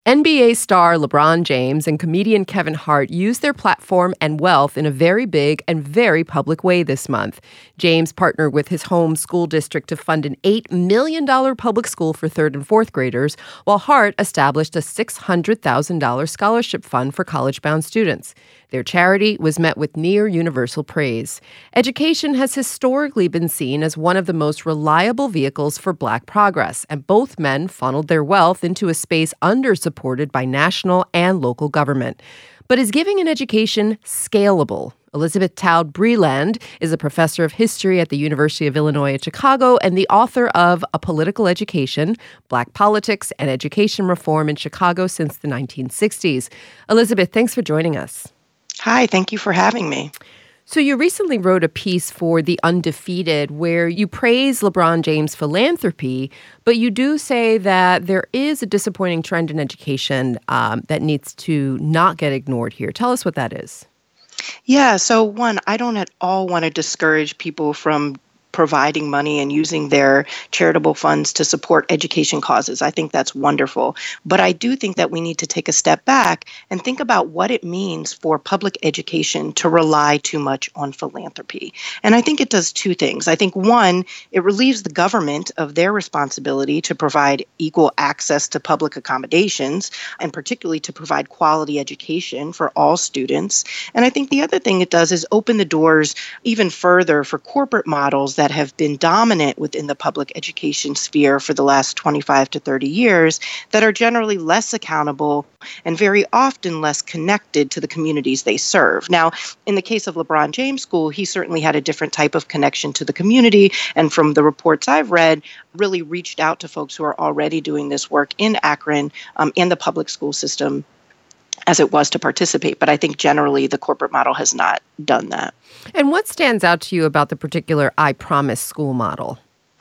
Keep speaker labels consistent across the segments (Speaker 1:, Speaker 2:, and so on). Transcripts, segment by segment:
Speaker 1: NBA star LeBron James and comedian Kevin Hart used their platform and wealth in a very big and very public way this month. James partnered with his home school district to fund an $8 million public school for third and fourth graders, while Hart established a $600,000 scholarship fund for college-bound students. Their charity was met with near universal praise. Education has historically been seen as one of the most reliable vehicles for Black progress, and both men funneled their wealth into a space undersupported by national and local government. But is giving an education scalable? Elizabeth Taud Breland is a professor of history at the University of Illinois at Chicago and the author of A Political Education, Black Politics and Education Reform in Chicago Since the 1960s. Elizabeth, thanks for joining us.
Speaker 2: Hi, thank you for having me.
Speaker 1: So you recently wrote a piece for The Undefeated where you praise LeBron James' philanthropy, but you do say that there is a disappointing trend in education that needs to not get ignored here. Tell us what that is.
Speaker 2: Yeah, so one, I don't at all want to discourage people from providing money and using their charitable funds to support education causes. I think that's wonderful. But I do think that we need to take a step back and think about what it means for public education to rely too much on philanthropy. And I think it does two things. I think one, it relieves the government of their responsibility to provide equal access to public accommodations, and particularly to provide quality education for all students. And I think the other thing it does is open the doors even further for corporate models that have been dominant within the public education sphere for the last 25 to 30 years that are generally less accountable and very often less connected to the communities they serve. Now, in the case of LeBron James School, he certainly had a different type of connection to the community, and from the reports I've read, really reached out to folks who are already doing this work in Akron in the public school system as it was to participate. But I think generally the corporate model has not done that.
Speaker 1: And what stands out to you about the particular I Promise school model?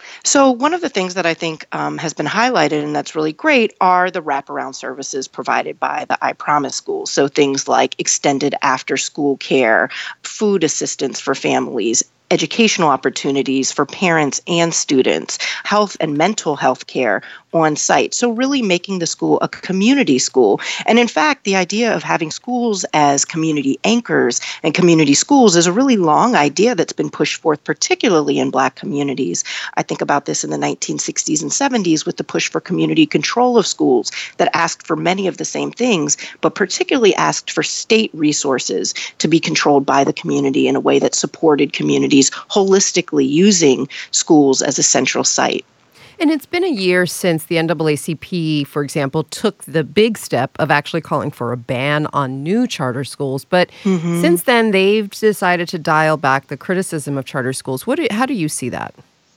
Speaker 2: So one of the things that I think has been highlighted, and that's really great, are the wraparound services provided by the I Promise schools. So things like extended after-school care, food assistance for families, educational opportunities for parents and students, health and mental health care on site. So really making the school a community school. And in fact, the idea of having schools as community anchors and community schools is a really long idea that's been pushed forth, particularly in Black communities. I think about this in the 1960s and 70s with the push for community control of schools that asked for many of the same things, but particularly asked for state resources to be controlled by the community in a way that supported communities holistically using schools as a central site.
Speaker 1: And it's been a year since the NAACP, for example, took the big step of actually calling for a ban on new charter schools. But since then, they've decided to dial back the criticism of charter schools. How do you see that?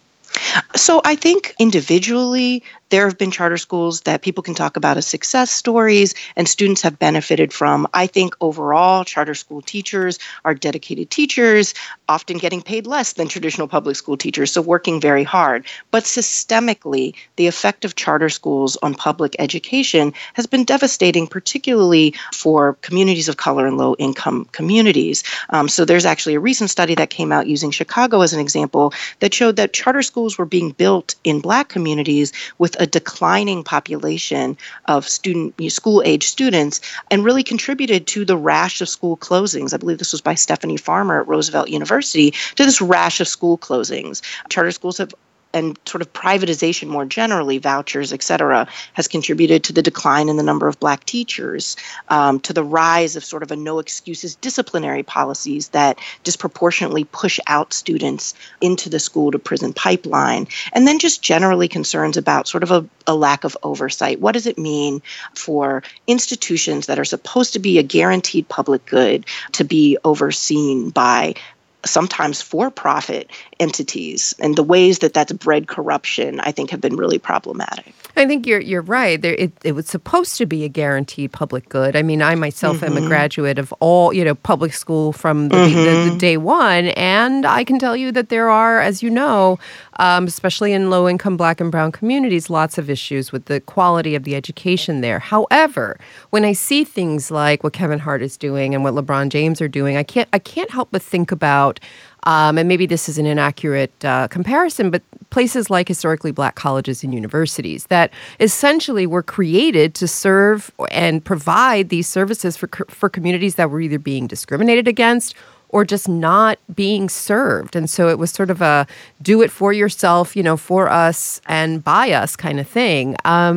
Speaker 2: So I think individually, there have been charter schools that people can talk about as success stories and students have benefited from. I think overall, charter school teachers are dedicated teachers, often getting paid less than traditional public school teachers, so working very hard. But systemically, the effect of charter schools on public education has been devastating, particularly for communities of color and low-income communities. So there's actually a recent study that came out using Chicago as an example that showed that charter schools were being built in Black communities with a declining population of school-age students and really contributed to the rash of school closings. I believe this was by Stephanie Farmer at Roosevelt University, to this rash of school closings. Charter schools have and sort of privatization more generally, vouchers, et cetera, has contributed to the decline in the number of Black teachers, to the rise of sort of a no excuses disciplinary policies that disproportionately push out students into the school to prison pipeline. And then just generally concerns about sort of a lack of oversight. What does it mean for institutions that are supposed to be a guaranteed public good to be overseen by sometimes for-profit entities? And the ways that that's bred corruption, I think, have been really problematic.
Speaker 1: I think you're right. It was supposed to be a guaranteed public good. I mean, I myself am a graduate of all, public school from the day one, and I can tell you that there are, as you know, especially in low-income Black and brown communities, lots of issues with the quality of the education there. However, when I see things like what Kevin Hart is doing and what LeBron James are doing, I can't help but think about, and maybe this is an inaccurate comparison, but places like historically Black colleges and universities that essentially were created to serve and provide these services for communities that were either being discriminated against or just not being served. And so it was sort of a do it for yourself, for us and by us kind of thing.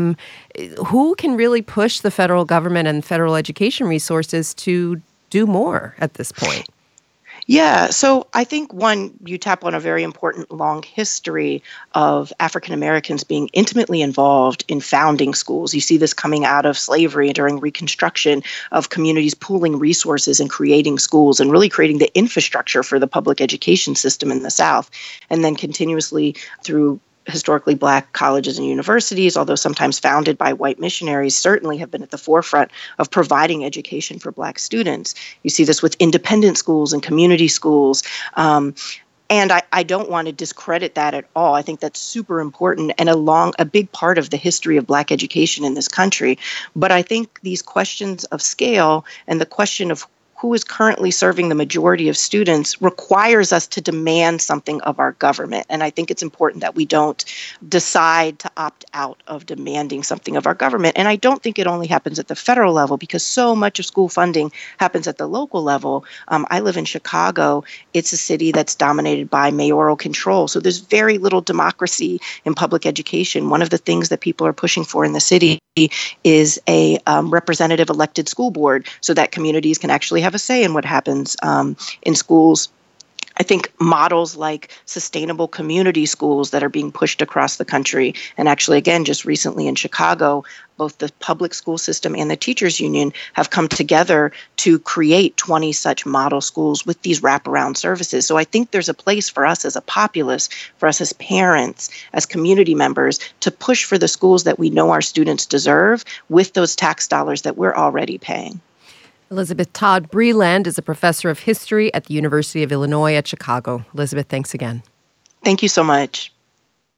Speaker 1: Who can really push the federal government and federal education resources to do more at this point?
Speaker 2: Yeah, so I think you tap on a very important long history of African Americans being intimately involved in founding schools. You see this coming out of slavery during Reconstruction, of communities pooling resources and creating schools and really creating the infrastructure for the public education system in the South. And then continuously through historically Black colleges and universities, although sometimes founded by white missionaries, certainly have been at the forefront of providing education for Black students. You see this with independent schools and community schools. And I don't want to discredit that at all. I think that's super important and a big part of the history of Black education in this country. But I think these questions of scale and the question of who is currently serving the majority of students requires us to demand something of our government. And I think it's important that we don't decide to opt out of demanding something of our government. And I don't think it only happens at the federal level, because so much of school funding happens at the local level. I live in Chicago. It's a city that's dominated by mayoral control. So there's very little democracy in public education. One of the things that people are pushing for in the city is a representative elected school board so that communities can actually have a say in what happens in schools. I think models like sustainable community schools that are being pushed across the country, and actually, again, just recently in Chicago, both the public school system and the teachers union have come together to create 20 such model schools with these wraparound services. So I think there's a place for us as a populace, for us as parents, as community members, to push for the schools that we know our students deserve with those tax dollars that we're already paying.
Speaker 1: Elizabeth Todd Breland is a professor of history at the University of Illinois at Chicago. Elizabeth, thanks again.
Speaker 2: Thank you so much.